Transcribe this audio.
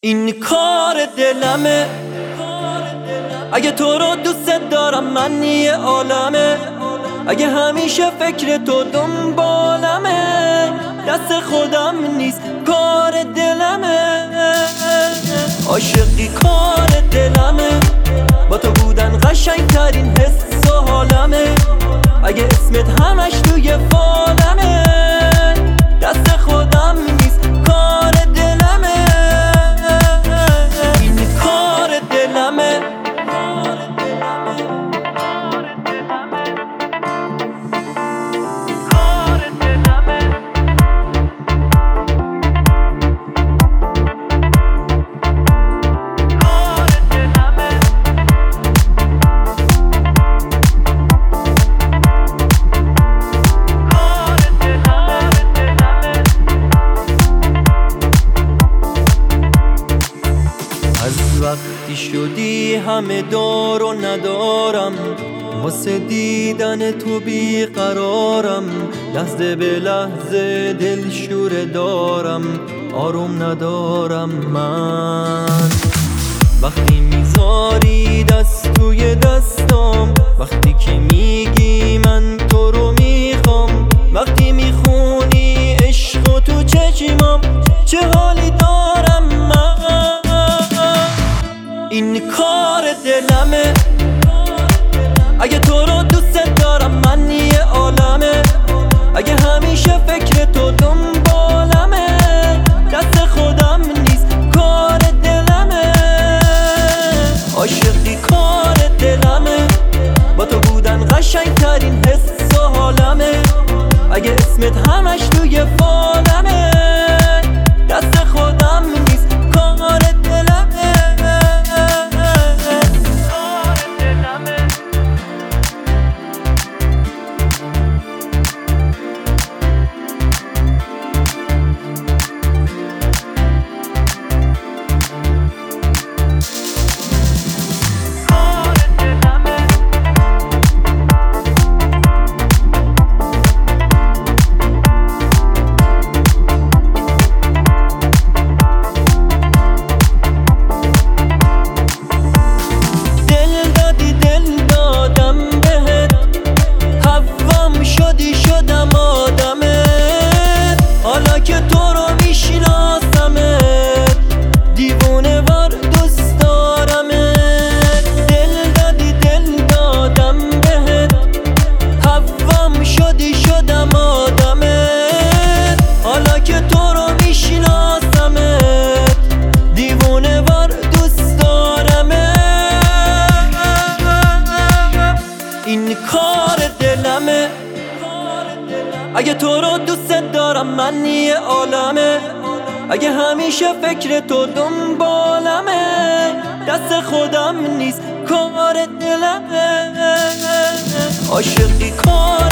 این کار دلمه، اگه تو رو دوست دارم من یه عالمه، اگه همیشه فکر تو دنبالمه، دست خودم نیست کار دلمه. عاشقی کار دلمه، با تو بودن قشنگ ترین حس و حالمه، اگه اسمت همش توی فالمه، دست خودم نیست کار دلمه. این کار دلمه، از وقتی شدی همه دار و ندارم، واسه دیدن تو بیقرارم، لحظه به لحظه دل شوره دارم، آروم ندارم من. وقتی میذاری دست توی دستام، وقتی که میگی من تو رو میخوام، وقتی میخونی عشق و تو چشمام، چه حالی دارم من. این کار دلمه، اگه تو رو دوست دارم من یه عالمه، اگه همیشه فکر تو دنبالمه، دست خودم نیست کار دلمه. عاشقی کار دلمه، با تو بودن قشنگ ترین حس و حالمه، اگه اسمت همش توی فالمه، دست خودم نیست کار دلمه. شدم آدمت، حالا که تو رو میشناسمت، دیوونه وار دوست دارمت. دل دادی دل دادم بهت، حوام شدی شدم آدمت، حالا که تو رو میشناسمت، دیوونه وار دوست دارمت. این کار دلمه، اگه تو رو دوست دارم من یه عالمه، اگه همیشه فکر تو دنبالمه، دست خودم نیست کار دلمه. عاشقی کار